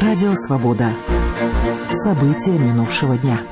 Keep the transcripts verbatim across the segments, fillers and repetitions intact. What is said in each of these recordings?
Радио «Свобода». События минувшего дня.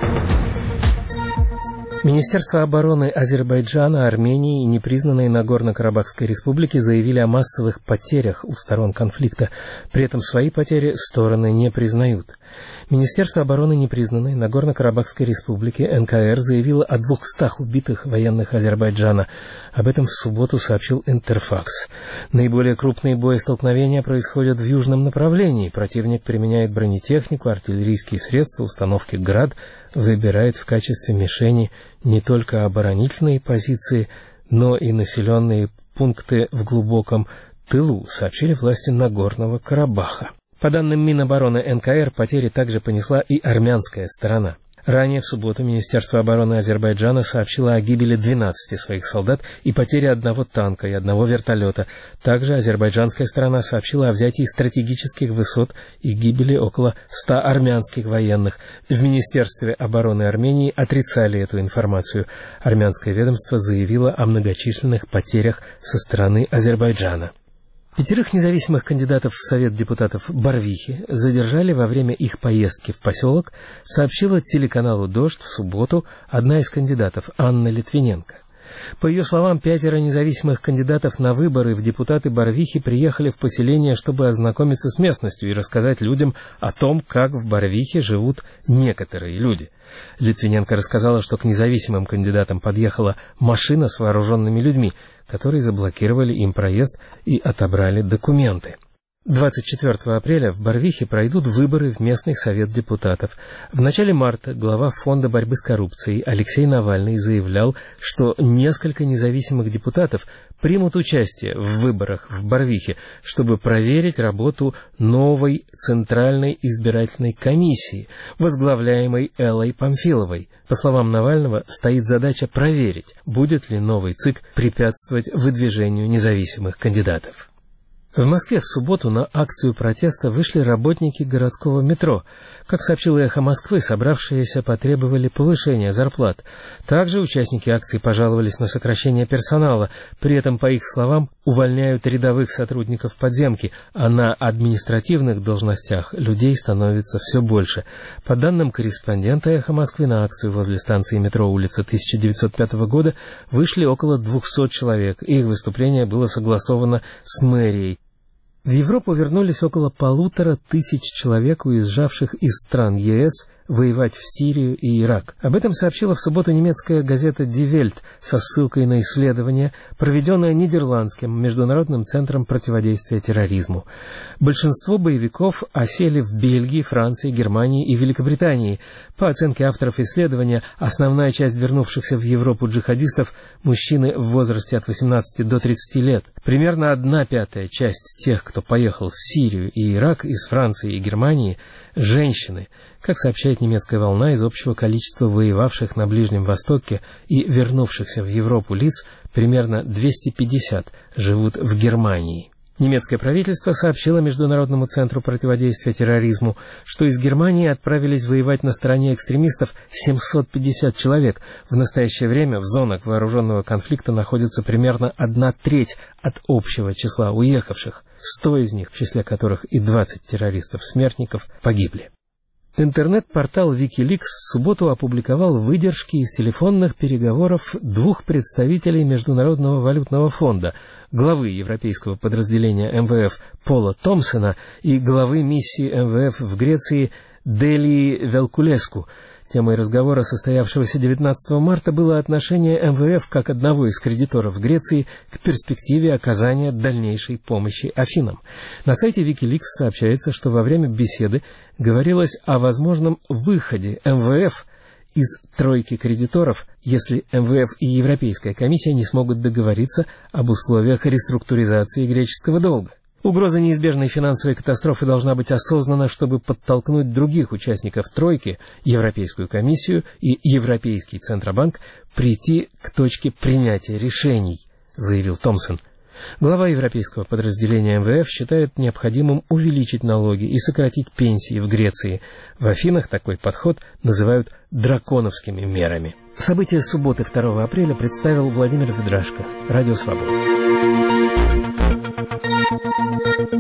Министерство обороны Азербайджана, Армении и непризнанной Нагорно-Карабахской республики заявили о массовых потерях у сторон конфликта. При этом свои потери стороны не признают. Министерство обороны непризнанной Нагорно-Карабахской республики эн ка эр заявило о двухстах убитых военных Азербайджана. Об этом в субботу сообщил Интерфакс. Наиболее крупные боестолкновения происходят в южном направлении. Противник применяет бронетехнику, артиллерийские средства, установки «Град», выбирает в качестве мишени не только оборонительные позиции, но и населенные пункты в глубоком тылу, сообщили власти Нагорного Карабаха. По данным Минобороны эн ка эр, потери также понесла и армянская сторона. Ранее в субботу Министерство обороны Азербайджана сообщило о гибели двенадцати своих солдат и потере одного танка и одного вертолета. Также азербайджанская сторона сообщила о взятии стратегических высот и гибели около ста армянских военных. В Министерстве обороны Армении отрицали эту информацию. Армянское ведомство заявило о многочисленных потерях со стороны Азербайджана. Пятерых независимых кандидатов в Совет депутатов Барвихи задержали во время их поездки в поселок, сообщила телеканалу «Дождь» в субботу одна из кандидатов, Анна Литвиненко. По ее словам, пятеро независимых кандидатов на выборы в депутаты Барвихи приехали в поселение, чтобы ознакомиться с местностью и рассказать людям о том, как в Барвихе живут некоторые люди. Литвиненко рассказала, что к независимым кандидатам подъехала машина с вооруженными людьми, которые заблокировали им проезд и отобрали документы. двадцать четвёртого апреля в Барвихе пройдут выборы в местный совет депутатов. В начале марта глава Фонда борьбы с коррупцией Алексей Навальный заявлял, что несколько независимых депутатов примут участие в выборах в Барвихе, чтобы проверить работу новой Центральной избирательной комиссии, возглавляемой Эллой Памфиловой. По словам Навального, стоит задача проверить, будет ли новый ЦИК препятствовать выдвижению независимых кандидатов. В Москве в субботу на акцию протеста вышли работники городского метро. Как сообщило «Эхо Москвы», собравшиеся потребовали повышения зарплат. Также участники акции пожаловались на сокращение персонала. При этом, по их словам, увольняют рядовых сотрудников подземки, а на административных должностях людей становится все больше. По данным корреспондента «Эхо Москвы», на акцию возле станции метро улицы тысяча девятьсот пятого года вышли около двухсот человек. Их выступление было согласовано с мэрией. В Европу вернулись около полутора тысяч человек, уезжавших из стран е эс, воевать в Сирию и Ирак. Об этом сообщила в субботу немецкая газета Die Welt со ссылкой на исследование, проведенное Нидерландским международным центром противодействия терроризму. Большинство боевиков осели в Бельгии, Франции, Германии и Великобритании. По оценке авторов исследования, основная часть вернувшихся в Европу джихадистов – мужчины в возрасте от восемнадцати до тридцати лет. Примерно одна пятая часть тех, кто поехал в Сирию и Ирак из Франции и Германии – женщины. Как сообщает немецкая волна, из общего количества воевавших на Ближнем Востоке и вернувшихся в Европу лиц, примерно двести пятьдесят живут в Германии. Немецкое правительство сообщило Международному центру противодействия терроризму, что из Германии отправились воевать на стороне экстремистов семьсот пятьдесят человек. В настоящее время в зонах вооруженного конфликта находится примерно одна треть от общего числа уехавших, сто из них, в числе которых и двадцать террористов-смертников, погибли. Интернет-портал Wikileaks в субботу опубликовал выдержки из телефонных переговоров двух представителей Международного валютного фонда, главы европейского подразделения эм вэ эф Пола Томпсона и главы миссии эм вэ эф в Греции Делии Велкулеску. Темой разговора, состоявшегося девятнадцатого марта, было отношение эм вэ эф как одного из кредиторов Греции к перспективе оказания дальнейшей помощи Афинам. На сайте Wikileaks сообщается, что во время беседы говорилось о возможном выходе эм вэ эф из тройки кредиторов, если эм вэ эф и Европейская комиссия не смогут договориться об условиях реструктуризации греческого долга. Угроза неизбежной финансовой катастрофы должна быть осознана, чтобы подтолкнуть других участников тройки, Европейскую комиссию и Европейский Центробанк, прийти к точке принятия решений, заявил Томпсон. Глава европейского подразделения эм вэ эф считает необходимым увеличить налоги и сократить пенсии в Греции. В Афинах такой подход называют драконовскими мерами. События субботы второго апреля представил Владимир Ведрашко. Радио «Свобода».